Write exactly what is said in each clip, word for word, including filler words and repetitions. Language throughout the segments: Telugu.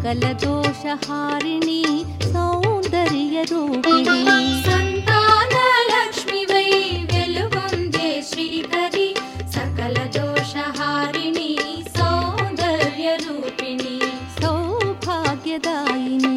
सकल दोषहारिणी सौंदर्य रूपिणी संतान लक्ष्मी वै वेलुगुंदे श्रीकरी सकल दोषहारिणी सौंदर्य रूपिणी सौभाग्यदायिनी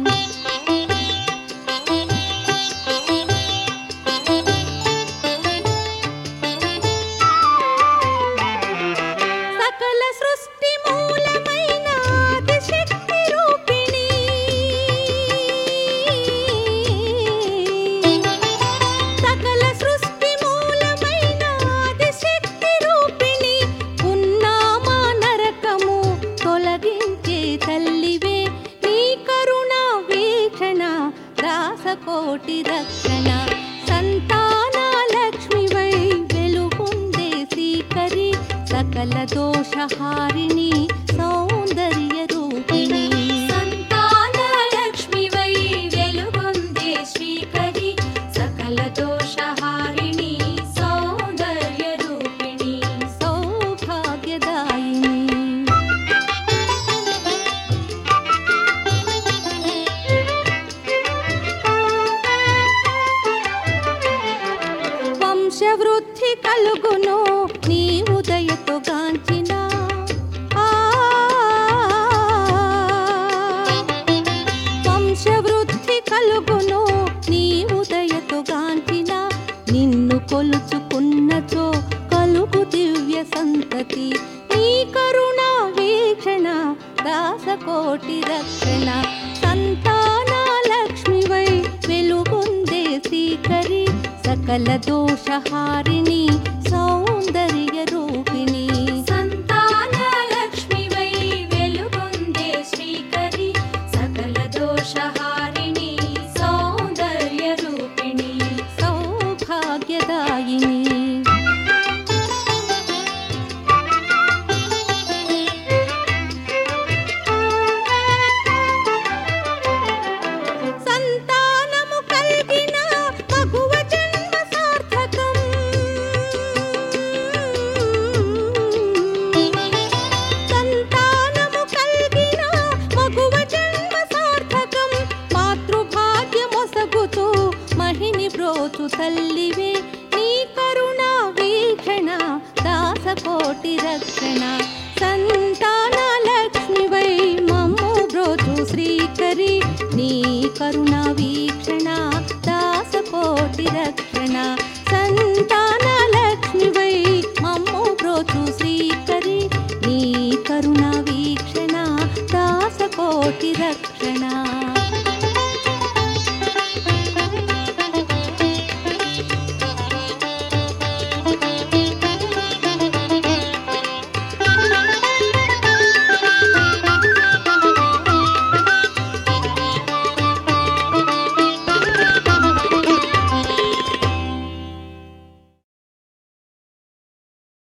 कोटि रक्षण संतान लक्ष्मी वै वेलुगुंदे श्रीकरी सकल दोषहारिणी सौंदर्य रूपिणी संतान लक्ष्मी वै वेलुगुंदे श्रीकरी सकल दोषहारिणी सौंदर्य रूपिणी सौभाग्यदायिनी వంశవృద్ధి కలుగును నీ ఉదయతో గాంచిన వంశవృద్ధి కలుగును నీ ఉదయతో గాంచిన నిన్ను కొలుచుకున్నచో కలుగు దివ్య సంతతి నీ కరుణ వీక్షణ దాసకోటి రక్షణ సంతాన లక్ష్మి వై వెలుగొందే శ్రీకరి सकल दोषहारिणी सौंदर्य रूपिणी संतान लक्ष्मी वै वेलुगुंदे श्रीकरी सकल दोषहारिणी सौंदर्य रूपिणी सौभाग्यदायिनी తల్లివే నీ కరుణ వీక్షణ దాసకోటి రక్షణ సంతాన లక్ష్మి వై మమ్ము బ్రోచు శ్రీకరి నీ కరుణ వీక్షణ దాసకోటి రక్షణ